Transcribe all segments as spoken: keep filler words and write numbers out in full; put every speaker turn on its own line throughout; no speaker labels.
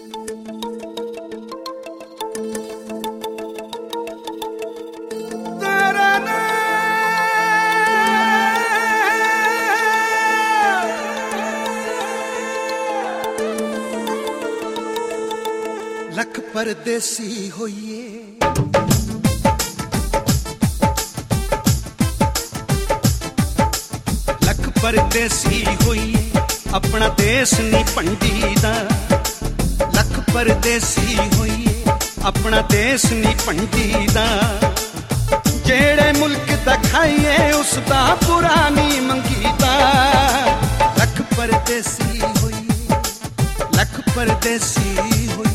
लख परदेसी होइए लख परदेसी होइए अपना देश नहीं भंडीदा। लख परदेसी होइए अपना देश नहीं भंडीदा। जेड़े मुल्क दा खाइए उसदा बुरा नहीं मंगीदा। लख परदेसी होइए लख परदेसी होइए।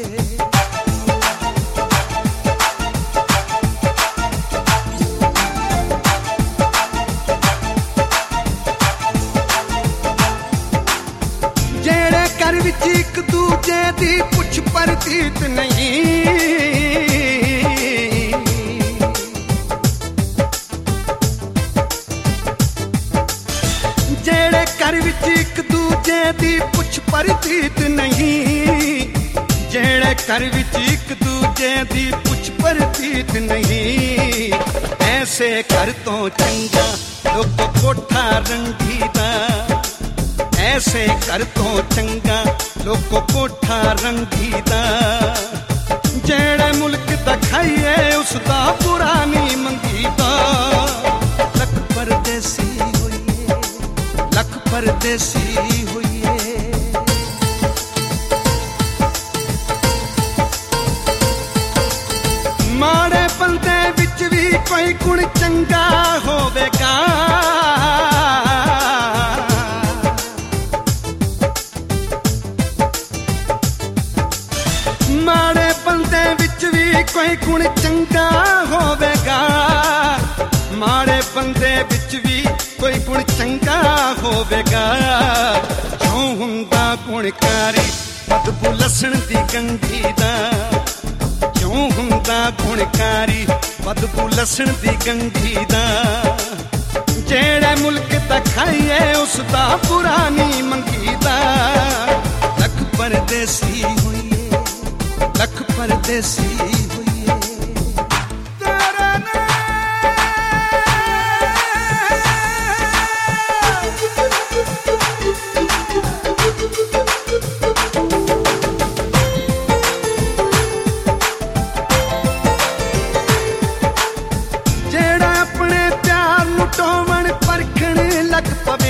घर विच एक दूजे दी पुछ परतीत नहीं। जेड़े घर विच एक दूजे दी पुछ परतीत नहीं। जेड़े घर विच एक दूजे दी पुछ परतीत नहीं। ऐसे घर तो चंगा लोग कोठा रंगीदा। ऐसे घर तो चंगा लोगों कोठा रंगीदा। जेड़े मुल्क दा खाइए उसदा बुरा नहीं मंगीदा। लख परदेसी होइए लख परदेसी होइए। माड़े बंदे विच भी कोई गुण चंगा होवेगा। माड़े बंदे विच भी कोई गुण चंगा होवेगा। माड़े बंदे विच भी कोई गुण चंगा होवेगा। जो हुंदा गुणकारी बदबू लसण दी गंढी दा। जो हुंदा गुणकारी बदबू लसण दी गंढी दा। जेड़े मुल्क दा खाइए उसदा बुरा नहीं मंगीदा। लख परदेसी होइए लख परदेसी होइए। जेड़ा अपने प्यार नू टोवण परखण लग पवे।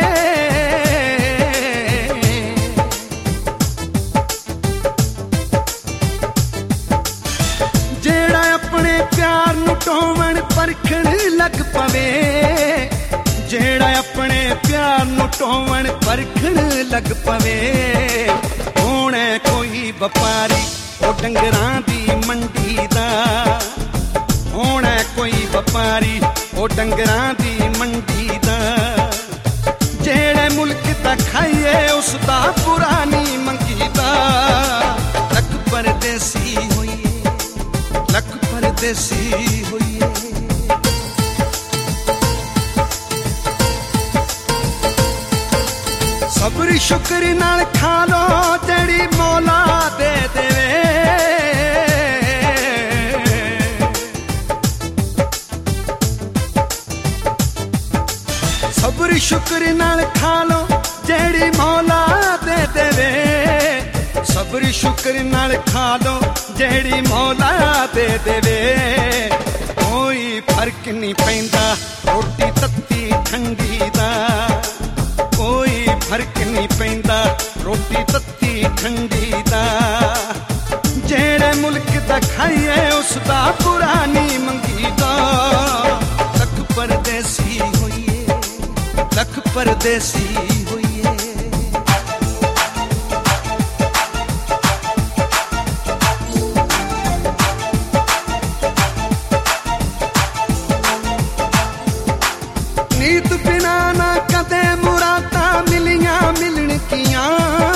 प्यार नू टोवण परखण लग पवे। जेड़ा अपने प्यार नू टोवण परखण लग पवे। होणे कोई व्यापारी ओ डंगरां दी मंडी दा। होणे कोई व्यापारी ओ डंगरां दी मंडी दा। जेड़े मुल्क दा खाइए उसदा बुरा नहीं मंगीदा। लख परदेसी होइए लख परदेसी होइए। सब्र शुक्र नाल खा लो जेड़ी मौला दे देवे। सब्र शुक्र नाल खा लो जेड़ी मौला दे देवे। सब्र शुक्र नाल खा लो जेड़ी मौला दे देवे। कोई फर्क नहीं पैंदा रोटी तत्ती ठंडी दा। कोई फर्क नहीं पैंदा रोटी तत्ती ठंडी दा। जेड़े मुल्क दा खाइए उसदा बुरा नहीं मंगीदा। लख परदेसी होइए लख परदेसी होइए। नीत बिना ना कदे मुरादा मिलियां मिलन कियां।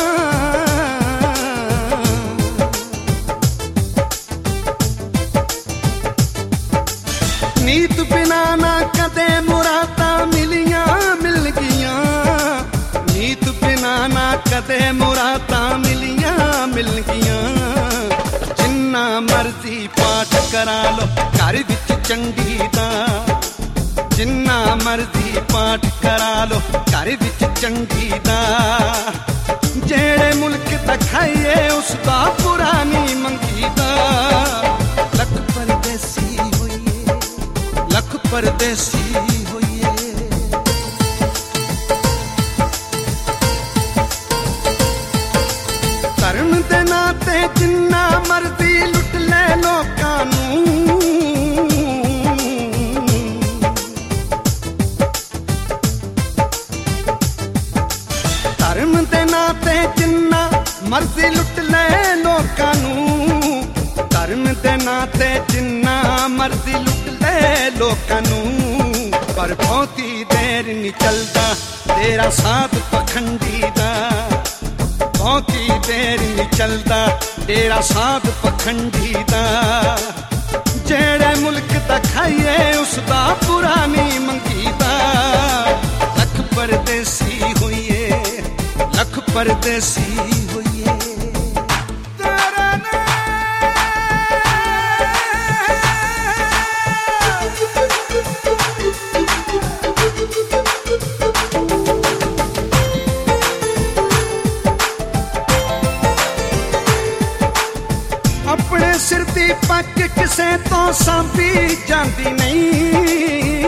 नीत बिना ना कदे मुरादा मिलियां मिल गियां। नीत बिना ना कदे मुरादा मिलियां ਮਿਲਣਗੀਆਂ। ਜਿੰਨਾ ਮਰਜ਼ੀ ਪਾਠ ਕਰਾ ਲੋ ਘਰ ਵਿੱਚ ਚੰਗੀ ਦਾ, ਜਿੰਨਾ ਮਰਜ਼ੀ ਪਾਠ ਕਰਾ ਲੋ ਘਰ ਵਿੱਚ ਚੰਗੀ ਦਾ। ਜਿਹੜੇ ਮੁਲਕ ਦਾ ਖਾਈਏ ਉਸ ਦਾ ਬੁਰਾ ਨਹੀਂ ਮੰਗੀਦਾ। ਲੱਖ ਪਰਦੇਸੀ ਹੋਈਏ, ਲੱਖ ਪਰਦੇਸੀ ਹੋਈਏ। ਧਰਮ ਦੇ ਨਾਂ ਤੇ ਜਿੰਨਾ ਮਰਜ਼ੀ ਲੁੱਟ ਲੈ ਲੋਕਾਂ ਨੂੰ, ਧਰਮ ਦੇ ਨਾਂ ਤੇ ਜਿੰਨਾ ਮਰਜ਼ੀ ਲੁੱਟ ਲੈ ਲੋਕਾਂ ਨੂੰ, ਧਰਮ ਦੇ ਨਾਂ ਤੇ ਜਿੰਨਾ ਮਰਜ਼ੀ ਲੁੱਟ ਲੈ ਲੋਕਾਂ ਨੂੰ। ਪਰ ਬਹੁਤੀ ਦੇਰ ਨਹੀਂ ਚੱਲਦਾ ਤੇਰਾ ਸਾਧ ਪਖੰਡੀ ਦਾ, ਬਹੁਤੀ ਦੇਰ ਨਹੀਂ ਚੱਲਦਾ ਤੇਰਾ ਸਾਧ ਪਖੰਡੀ ਦਾ। ਜਿਹੜੇ ਮੁਲਕ ਦਾ ਖਾਈਏ ਉਸ ਦਾ ਬੁਰਾ ਨਹੀਂ ਮੰਗੀਦਾ। ਲੱਖ ਪਰਦੇਸੀ ਹੋਈਏ, ਲੱਖ ਪਰਦੇਸੀ ਹੋਈਏ। ਆਪਣੇ ਸਿਰ ਦੀ ਪੱਗ ਕਿਸੇ ਤੋਂ ਸਾਂਭੀ ਜਾਂਦੀ ਨਹੀਂ।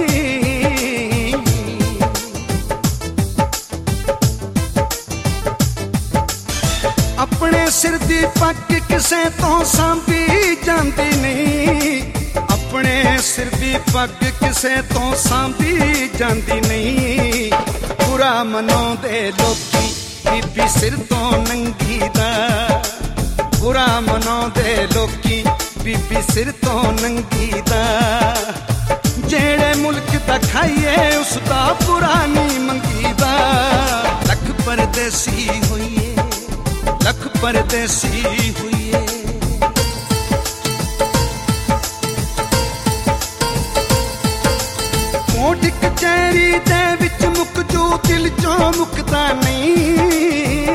ਆਪਣੇ ਸਿਰ ਦੀ ਪੱਗ ਕਿਸੇ ਤੋਂ ਸਾਂਭੀ ਜਾਂਦੀ ਨਹੀਂ। ਆਪਣੇ ਸਿਰ ਦੀ ਪੱਗ ਕਿਸੇ ਤੋਂ ਸਾਂਭੀ ਜਾਂਦੀ ਨਹੀਂ। ਬੁਰਾ ਮਨਾਉਂਦੇ ਲੋਕੀ ਬੀਬੀ ਸਿਰ ਤੋਂ ਨੰਗੀ ਦਾ, ਬੁਰਾ ਮਨਾਉਂਦੇ ਲੋਕੀ ਬੀਬੀ ਸਿਰ ਤੋਂ ਨੰਗੀ ਦਾ। ਜਿਹੜੇ ਮੁਲਕ ਦਾ ਖਾਈਏ ਉਸ ਦਾ ਬੁਰਾ ਨਹੀਂ ਮੰਗੀਦਾ। ਲੱਖ ਪਰਦੇਸੀ ਹੋਈਏ, ਲੱਖ ਪਰਦੇਸੀ ਹੋਈਏ। ਕੋਟ ਕਚਹਿਰੀ ਦੇ ਵਿੱਚ ਮੁੱਕ ਜੂ ਦਿਲ ਚੋਂ ਮੁੱਕਦਾ ਨਹੀਂ।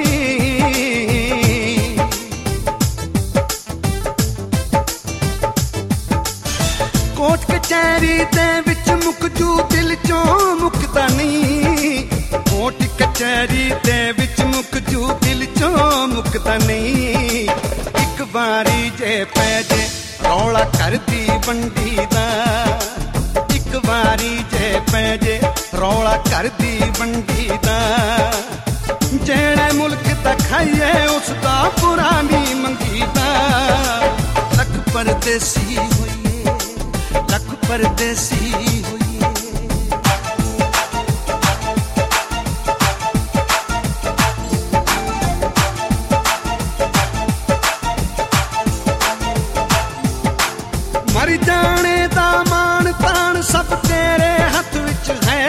ਕੋਟ ਕਚਹਿਰੀ ਦੇ ਵਿੱਚ ਮੁੱਕ ਜੂ ਦਿਲ ਚੋਂ ਮੁੱਕਦਾ ਨਹੀਂ। ਕੋਟ ਕਚਹਿਰੀ ਦੇ ਵਿੱਚ ਮੁੱਕ ਜੂ ਦਿਲ ਚੋਂ ਮੁੱਕਦਾ ਨਹੀਂ। ਇੱਕ ਵਾਰੀ ਜੇ ਪੈ ਜੇ ਰੌਲਾ ਕਰਦੀ ਵੰਡੀ ਦਾ, ਇੱਕ ਵਾਰੀ ਜੇ ਪੈ ਜੇ ਰੌਲਾ ਕਰਦੀ ਵੰਡੀ ਦਾ। ਜਿਹੜੇ ਮੁਲਕ ਦਾ ਖਾਈਏ ਉਸ ਦਾ ਬੁਰਾ ਨਹੀਂ ਮੰਗੀਦਾ। ਲੱਖ ਪਰਦੇਸੀ ਹੋਈਏ, ਲੱਖ ਪਰਦੇਸੀ ਹੋਈਏ। ਮਰ ਜਾਣੇ ਦਾ ਮਾਣ ਤਾਣ ਸਭ ਤੇਰੇ ਹੱਥ ਵਿੱਚ ਹੈ।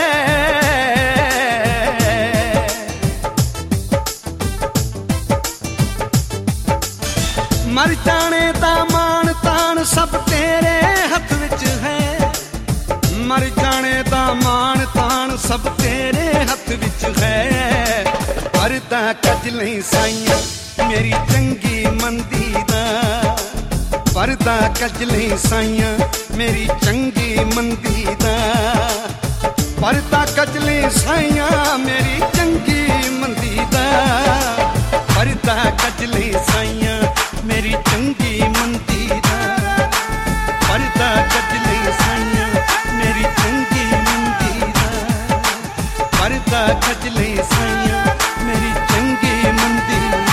ਮਰ ਜਾਣੇ ਦਾ ਮਾਣ ਤਾਣ ਸਭ ਤੇਰੇ ਹੱਥ ਵਿੱਚ ਹੈ। ਮਰ ਜਾਣੇ ਦਾ ਮਾਣ ਤਾਣ ਸਭ ਤੇਰੇ ਹੱਥ ਵਿੱਚ ਹੈ। ਪਰਦਾ ਕੱਜ ਲਈ ਸਾਈਆਂ ਮੇਰੀ ਚੰਗੀ ਮੰਦੀ ਦਾ, ਪਰਦਾ ਕੱਜ ਲਈ ਸਾਈਆਂ ਮੇਰੀ ਚੰਗੀ ਮੰਦੀ ਦਾ। ਪਰਦਾ ਕੱਜ ਲਈ ਸਾਈਆਂ ਮੇਰੀ ਚੰਗੀ ਮੰਦੀ ਦਾ। ਪਰਦਾ ਕੱਜ ਲਈ ਸਾਈਆਂ ਮੇਰੀ ਚੰਗੀ ਮੰਦੀ ਦਾ। ਪਰਦਾ ਕੱਜ ਲਈ ਸਾਈਆਂ ਮੇਰੀ ਚੰਗੀ ਮੰਦੀ ਦਾ। ਪਰਦਾ ਕੱਜ ਲਈ ਸਾਈਆਂ ਮੇਰੀ ਚੰਗੀ ਮੰਦੀ ਦਾ।